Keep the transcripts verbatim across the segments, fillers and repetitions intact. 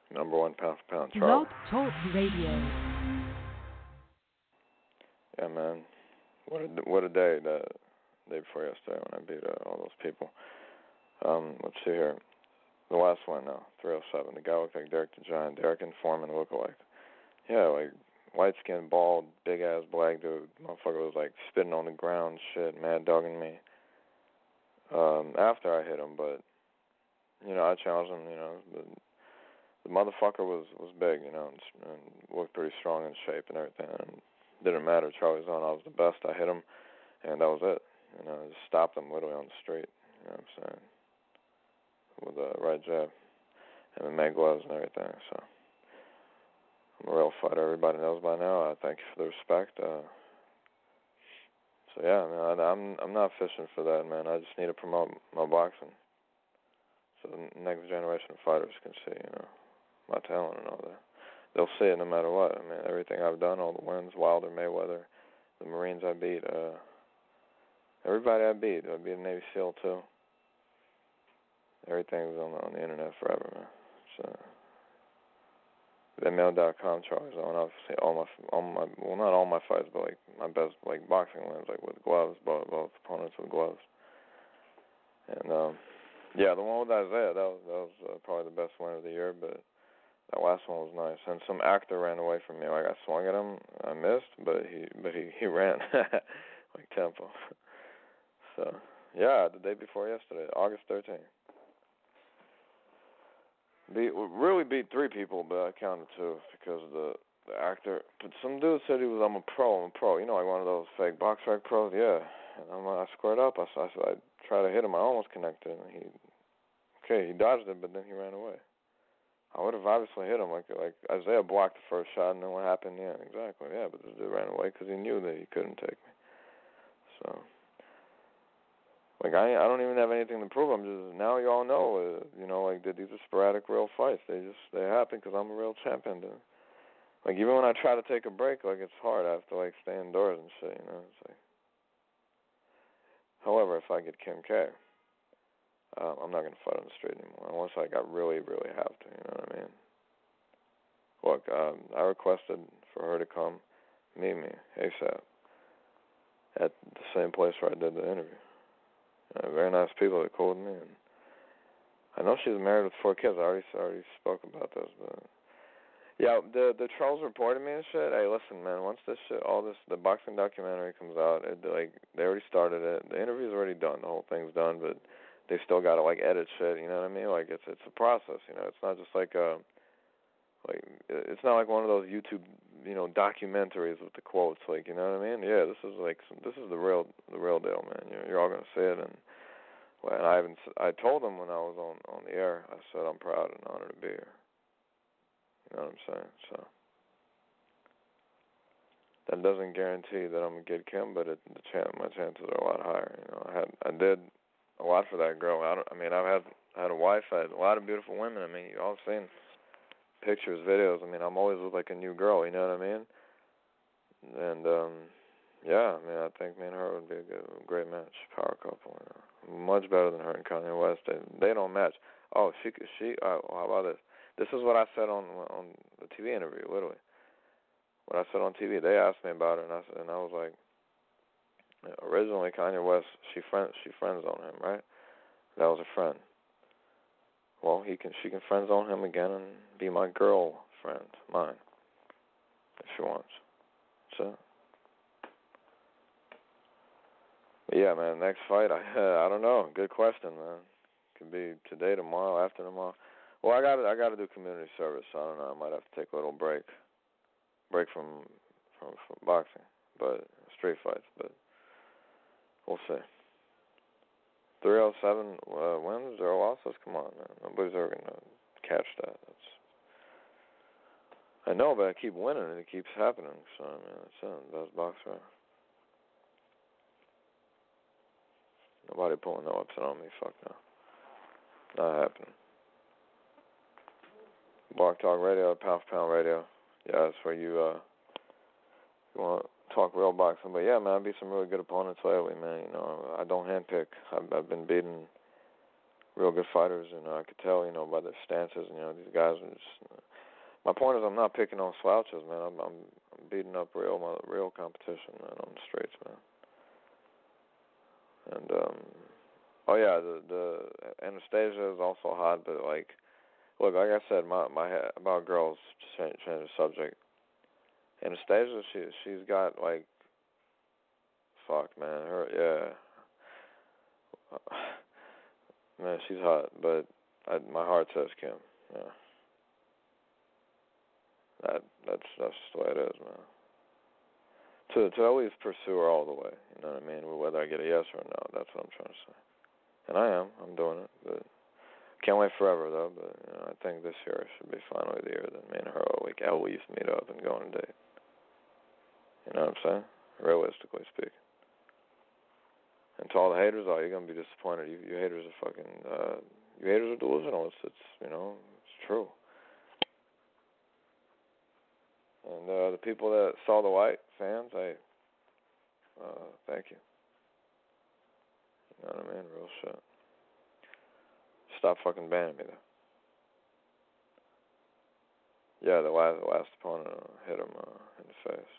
Number one pound for pound, Charlie. Blog Talk Radio. Yeah, man. What a what a day that day before yesterday when I beat uh, all those people. Um, let's see here. The last one now, three oh seven. The guy looked like Derek the Giant. Derek and Foreman look alike. Yeah, like light skinned, bald, big ass black dude. Motherfucker was like spitting on the ground, shit, mad dogging me. Um, after I hit him, but you know, I challenged him. You know, the, the motherfucker was was big, you know, and, and looked pretty strong in shape and everything. And it didn't matter. Charlie's on. I was the best. I hit him, and that was it. You know, I just stopped him literally on the street. You know what I'm saying? With a right jab and the mag gloves and everything. So I'm a real fighter. Everybody knows by now. I thank you for the respect. Uh, so yeah, man, I, I'm I'm not fishing for that, man. I just need to promote my boxing so the next generation of fighters can see, you know, my talent and all that. They'll see it no matter what. I mean, everything I've done, all the wins, Wilder, Mayweather, the Marines I beat, uh, everybody I beat. I beat a Navy SEAL too. Everything's on the, on the internet forever, man. So, mail dot com, Charlie's on. Obviously, all my, all my, well, not all my fights, but like my best, like boxing wins, like with gloves, both, both opponents with gloves. And um, yeah, the one with Isaiah, that was that was uh, probably the best win of the year. But that last one was nice. And some actor ran away from me. Like I swung at him, I missed, but he, but he, he ran like tempo. So yeah, the day before yesterday, August thirteenth. Beat, really beat three people, but I counted two because of the, the actor. But some dude said he was, I'm a pro, I'm a pro. You know, like one of those fake box rec pros, yeah. And I'm, I squared up. I, I said I tried to hit him. I almost connected. And he, okay, he dodged it, but then he ran away. I would have obviously hit him. Like like Isaiah blocked the first shot, and then what happened? Yeah, exactly. Yeah, but this dude ran away because he knew that he couldn't take me. So. Like, I I don't even have anything to prove. I'm just, now you all know, uh, you know, like, that these are sporadic real fights. They just, they happen because I'm a real champion. Dude. Like, even when I try to take a break, like, it's hard. I have to, like, stay indoors and shit, you know. It's like, however, if I get Kim K, uh, I'm not going to fight on the street anymore, unless, like, I really, really have to, you know what I mean? Look, um, I requested for her to come meet me ASAP at the same place where I did the interview. Uh, very nice people that called me, and I know she's married with four kids. I already already spoke about this, but yeah, the the trolls reported me and shit. Hey, listen, man. Once this shit, all this, the boxing documentary comes out, it, like they already started it. The interview's already done. The whole thing's done, but they still got to like edit shit. You know what I mean? Like it's it's a process. You know, it's not just like a like it's not like one of those YouTube you know documentaries with the quotes. Like you know what I mean? Yeah, this is like some, this is the real the real deal, man. You're, you're all gonna see it and. Well, and I even I told them when I was on, on the air, I said I'm proud and honored to be here. You know what I'm saying? So that doesn't guarantee that I'm gonna get Kim, but it, the chance, my chances are a lot higher. You know, I had I did a lot for that girl. I, don't, I mean, I've had I had a wife, I had a lot of beautiful women. I mean, you all seen pictures, videos. I mean, I'm always with like a new girl. You know what I mean? And um, yeah, I mean, I think me and her would be a good, great match, power couple. You know? Much better than her and Kanye West. They, they don't match. Oh, she she. Uh, how about this? This is what I said on on the T V interview. Literally, what I said on T V. They asked me about it, and I said, and I was like, originally Kanye West, she friend she friends on him, right? That was a friend. Well, he can she can friends on him again and be my girlfriend, mine, if she wants. So. Yeah, man. Next fight, I uh, I don't know. Good question, man. Could be today, tomorrow, after tomorrow. Well, I got I got to do community service. So I don't know. I might have to take a little break, break from from, from boxing, but street fights. But we'll see. Three oh seven uh, wins, zero losses. Come on, man. Nobody's ever gonna catch that. That's I know, but I keep winning, and it keeps happening. So I mean, that's it. Best boxer. Nobody pulling no upset on me. Fuck no. Not happening. Blog Talk Radio, Pound for Pound Radio. Yeah, that's where you, uh, you want to talk real boxing. But yeah, man, I beat some really good opponents lately, man. You know, I don't handpick. I've, I've been beating real good fighters, and uh, I could tell, you know, by their stances. You know, these guys are just. Uh, my point is, I'm not picking on slouches, man. I'm, I'm, I'm beating up real, real competition, man, on the streets, man. And um, oh yeah, the the Anastasia is also hot, but like, look, like I said, my my about girls, change, change the subject. Anastasia, she she's got like, fuck, man, her yeah, man, she's hot, but I, my heart says Kim, yeah. That that's that's just the way it is, man. To to always pursue her all the way, you know what I mean? Whether I get a yes or a no, that's what I'm trying to say. And I am, I'm doing it, but can't wait forever though. But you know, I think this year should be finally the year that me and her will like at least meet up and go on a date. You know what I'm saying? Realistically speaking. And to all the haters, oh, you're gonna be disappointed. You, you haters are fucking, uh, you haters are delusional. It's, it's, you know, it's true. And uh, the people that saw the light, fans, hey, uh, thank you. You know what I mean? Real shit. Stop fucking banning me, though. Yeah, the last, the last opponent uh, hit him uh, in the face.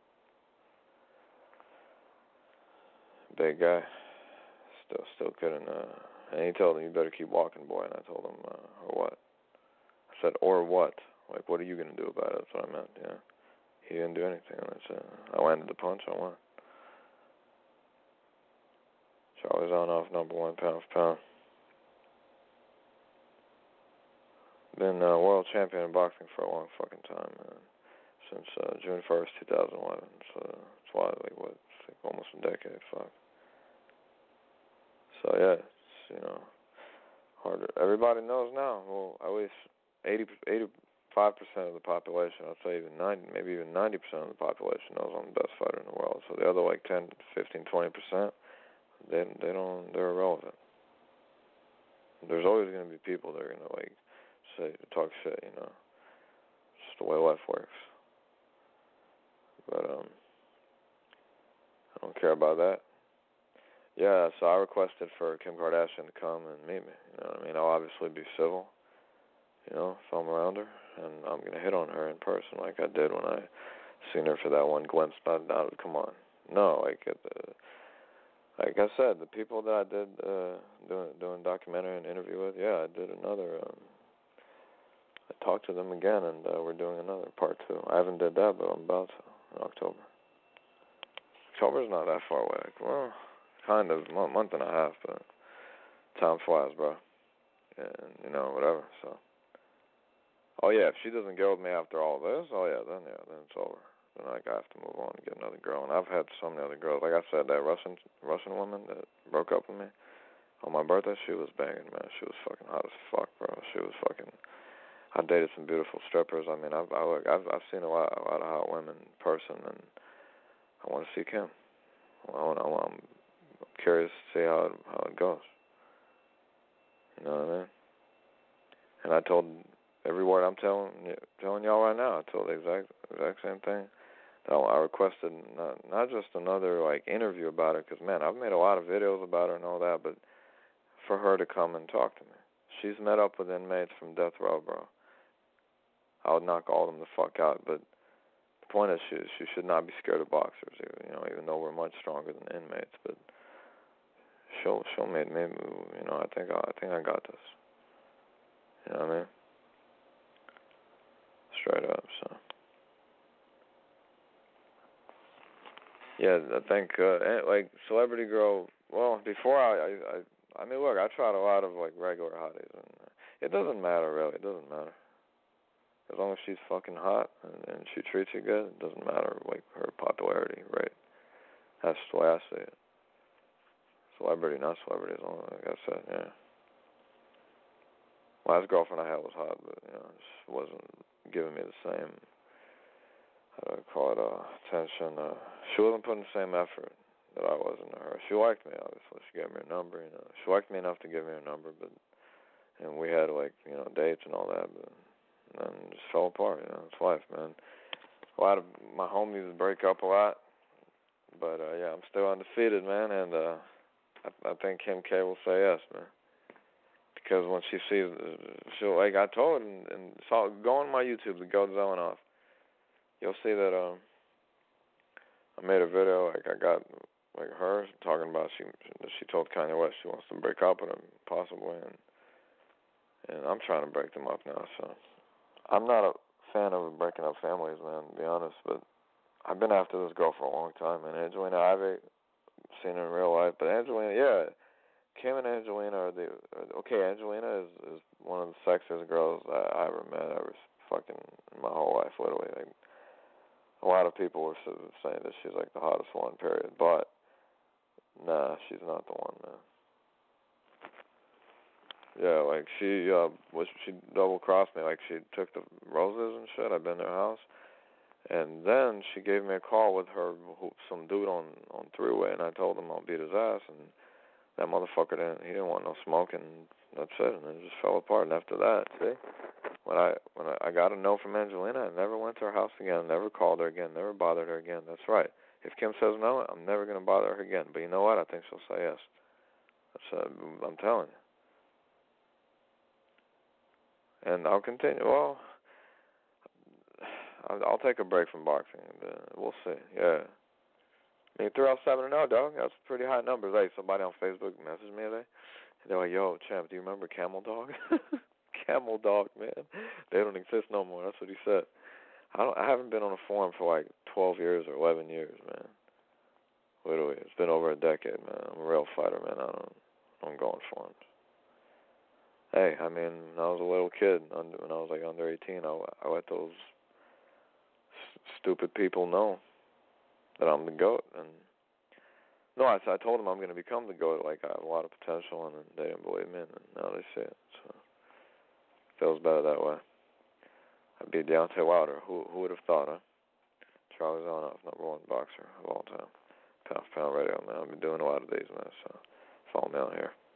Big guy. Still, still couldn't. Uh, and he told him, "You better keep walking, boy." And I told him, uh, "Or what?" I said, "Or what? Like, what are you gonna do about it?" That's what I meant. Yeah. He didn't do anything. I said, I landed the punch. I won. Charlie's on off number one pound for pound. Been uh, world champion in boxing for a long fucking time, man. Since uh, June first, two thousand eleven. So it's why, like, what? It's like almost a decade. Fuck. So yeah, it's, you know, harder. Everybody knows now. Well, at least eighty, eighty-five percent of the population, I'd say even ninety, maybe even ninety percent of the population knows I'm the best fighter in the world. So the other like ten, fifteen, twenty percent, they they don't, they're irrelevant. There's always going to be people that are going to like say, talk shit, you know. It's just the way life works. But um, I don't care about that. Yeah, so I requested for Kim Kardashian to come and meet me. You know what I mean? I'll obviously be civil, you know, if I'm around her, and I'm gonna hit on her in person like I did when I seen her for that one glimpse. Not, not come on, no, like at the, like I said, the people that I did uh, doing doing documentary and interview with, yeah, I did another. Um, I talked to them again, and uh, we're doing another part two. I haven't did that, but I'm about to in October. October's not that far away. Like, well. Kind of, month, month and a half, but time flies, bro. And, you know, whatever, so. Oh, yeah, if she doesn't go with me after all this, oh, yeah, then, yeah, then it's over. Then, like, I have to move on and get another girl. And I've had so many other girls. Like I said, that Russian Russian woman that broke up with me on my birthday, she was banging, man. She was fucking hot as fuck, bro. She was fucking, I dated some beautiful strippers. I mean, I've, I, look, I've, I've seen a lot, a lot of hot women in person, and I want to see Kim. I want, I want, I'm curious to see how it, how it goes. You know what I mean? And I told every word I'm telling telling y'all right now. I told the exact exact same thing. That I requested not not just another like interview about her, because man, I've made a lot of videos about her and all that, but for her to come and talk to me. She's met up with inmates from death row, bro. I would knock all of them the fuck out, but the point is, she she should not be scared of boxers. You know, even though we're much stronger than inmates, but. She'll she'll make me, you know. I think I, I think I got this. You know what I mean? Straight up. So yeah, I think uh, like Celebrity Girl. Well, before I, I I I mean, look, I tried a lot of like regular hotties, and it doesn't matter really. It doesn't matter as long as she's fucking hot and, and she treats you good. It doesn't matter like her popularity rate. That's the way I see it. Celebrity, not celebrity, as long as like I said, yeah. Last girlfriend I had was hot, but you know, just wasn't giving me the same, how do I call it, uh, attention. Uh, she wasn't putting the same effort that I was into her. She liked me, obviously. She gave me her number, you know. She liked me enough to give me her number, but and we had like, you know, dates and all that, but then it just fell apart. You know, it's life, man. A lot of my homies break up a lot, but uh, yeah, I'm still undefeated, man, and uh, I, I think Kim K will say yes, man. Because when she sees, she'll, like I told her, and, and saw, go on my YouTube, the Goat Zelenoff. You'll see that um, I made a video, like I got, like her talking about she she told Kanye West she wants to break up with him, possibly, and and I'm trying to break them up now, so. I'm not a fan of breaking up families, man, to be honest, but I've been after this girl for a long time, man. Angelina Ivey, seen her in real life, but Angelina, yeah, Kim and Angelina are the, okay, Angelina is, is one of the sexiest girls I, I ever met, ever fucking in my whole life, literally. Like, a lot of people were saying that she's like the hottest one, period, but nah, she's not the one, man. Yeah, like she uh was she double crossed me, like she took the roses and shit. I've been to her house, and then she gave me a call with her some dude on on three way, and I told him I'll beat his ass, and that motherfucker didn't he didn't want no smoke, and that's it, and it just fell apart. And after that, see, when I when I, I got a no from Angelina, I never went to her house again, never called her again, never bothered her again. That's right. If Kim says no, I'm never gonna bother her again. But you know what? I think she'll say yes. That's uh, I'm telling you. And I'll continue. Well, I'll, I'll take a break from boxing. And, uh, we'll see. Yeah. I mean, three oh seven and oh, dog. That's pretty high numbers. Hey, somebody on Facebook messaged me today. They're like, yo, champ, do you remember Camel Dog? Camel Dog, man. They don't exist no more. That's what he said. I don't. I haven't been on a forum for like twelve years or eleven years, man. Literally, it's been over a decade, man. I'm a real fighter, man. I don't. I don't go on forums. Hey, I mean, when I was a little kid, when I was like under eighteen, I, I let those s- stupid people know that I'm the GOAT. And no, I, I told them I'm going to become the GOAT. Like, I have a lot of potential, and they didn't believe me, and now they see it. So it feels better that way. I beat Deontay Wilder. Who who would have thought, huh? Charlie Zelenoff, number one boxer of all time. Pound for pound radio, man. I've been doing a lot of these, man, so follow me out here.